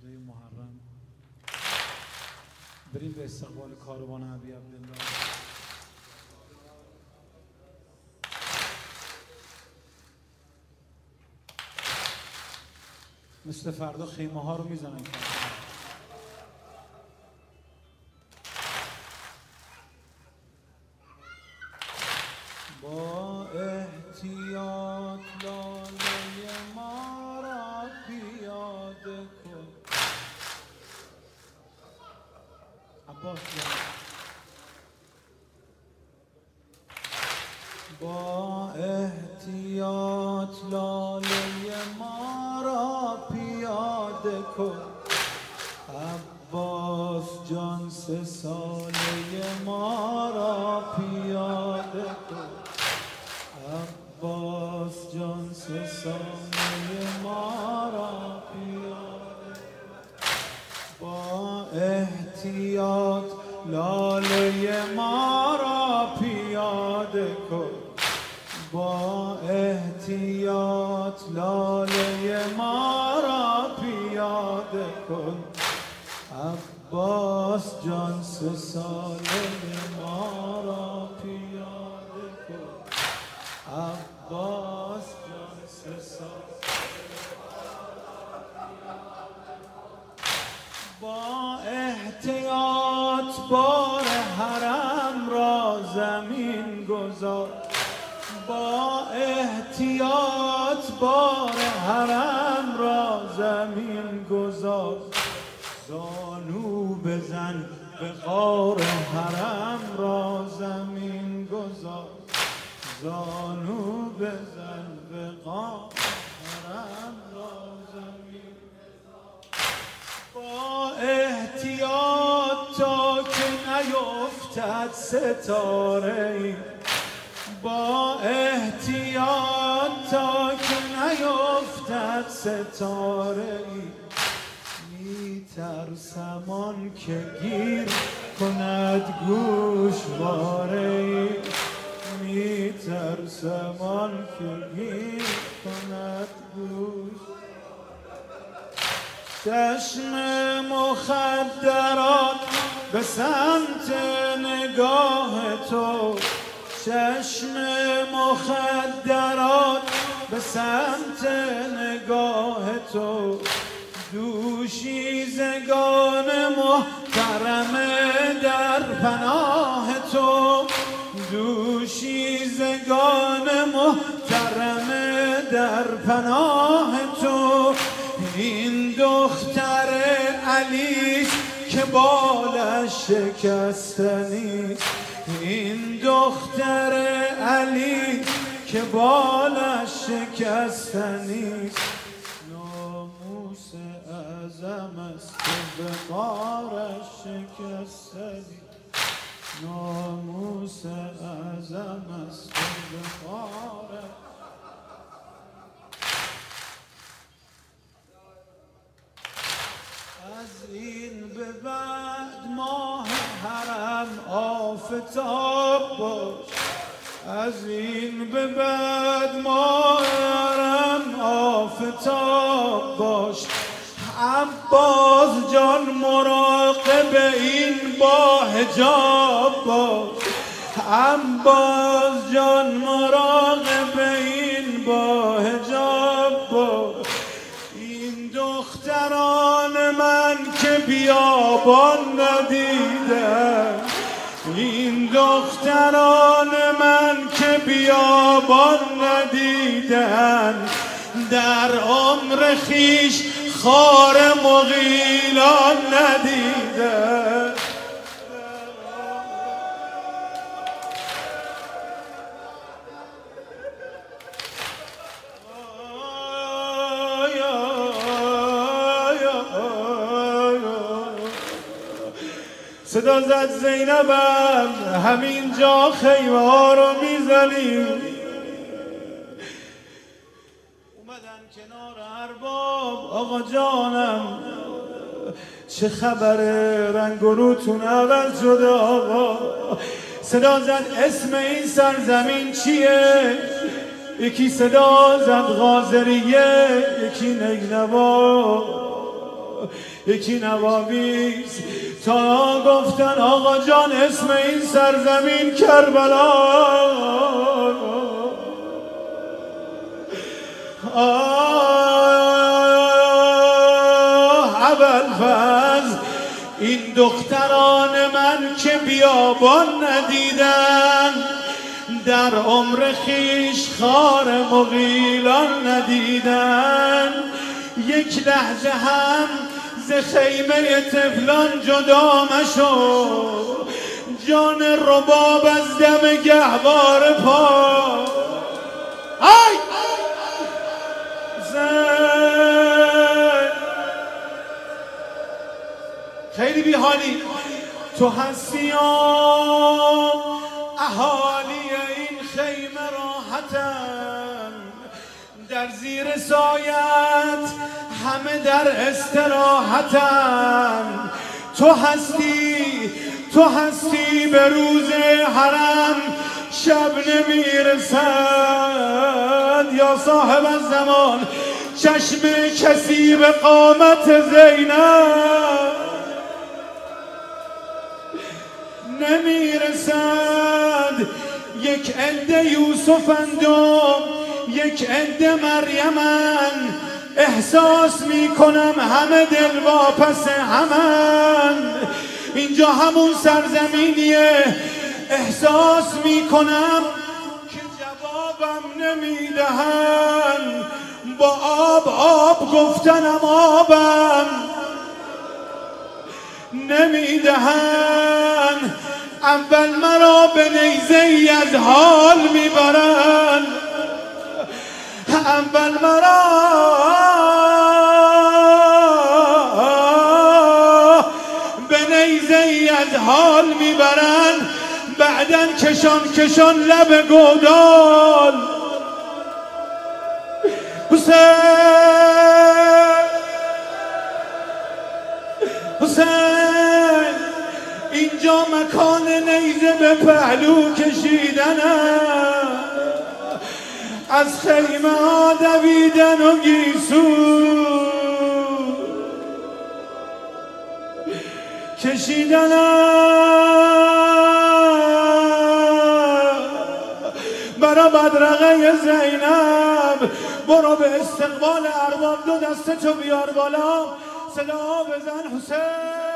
روزه محرم بریم به استقبال کاروان ابی عبدالله. مثل فردا خیمه ها رو میزنن. با احتیاط لاله ما را پیاده کن. عباس با احتیاط لاله ما را پیاده کن. عباس جان 3 ساله ما را پیاده کن. عباس جان 3 ساله ما را پیاده کن. با احتیاط لاله ما را پیاده کن. با احتیاط لاله ما را پیاده کن. عباس جان 3 ساله ما را پیاده کن. عباس جان 3 ساله با احتیاط بار حرم را زمین گذار. با احتیاط بار حرم را زمین گذار. زانو بزن به غار حرم را زمین گذار. زانو بزن به غار حرم را زمین گذار. با احتیاط تا که نیفتد ستاره. با احتیاط تا که نیفتد ستاره. میترسم آن که گیر کند گوشواره. میترسم آن که گیر کند گوشواره. چشم مخدرات به سمت نگاه تو. چشم مخدرات به سمت نگاه تو. دوشیزگان محترم در پناه تو. دوشیزگان محترم در پناه تو. این دختر علیست که بالش شکستنیست. این دختر علی که بالش شکستنیست. ناموس اعظم است که به غارش شکستنیست. ناموس اعظم است که به غارش. از این به بعد ماه حرم آفتاب باش. از این به بعد ماه حرم آفتاب باش. عباس جان مراقب این با حجاب باش. عباس جان مراقب این با حجاب باش. این دختران من که بیابان ندیدن. این دختران من که بیابان ندیدن. در عمر خویش خار مغیلان ندیدن. صدا زد زینبم همینجا خیمه ها رو میزنیم. اومدن کنار ارباب. آقا جانم چه خبره؟ رنگ و روتون عوض شده آقا. صدا زد اسم این سرزمین چیه؟ یکی صدا زد غازریه، یکی نگنوا. یکی نواویز تا گفتن آقا جان اسم این سرزمین کربلا. ابوالفضل این دختران من که بیابان ندیدن، در عمر خیش خار مغیلان ندیدن، یک لحظه هم ز خیمه طفلان جدا مشو، جان رباب از دم گهوار پا. ای خیلی بی حالی تو هستی، اهالی این خیمه راحتن، در زیر سایت همه در استراحتن. تو هستی به روز حرم شب نمیرسد، یا صاحب الزمان چشم کسی به قامت زینب نمیرسد. یک عده یوسفند و یک عده مریمن، احساس میکنم همه دل واپس همن. اینجا همون سرزمینیه، احساس میکنم که جوابم نمیدهن، با آب گفتنم آبم نمیدهن. اول مرا به نیزه ای از حال میبرن، اول مرا به نیزه ای از حال میبرن، بعدن کشان لب گودال. حسین اینجا مکان نیزه به پهلو کشیدنه، از خیمه ها دویدن و گیسو کشیدنه، برا بدرقه زینب. برو به استقبال ارباب، دو دستتو بیار بالا، صدا بزن حسین.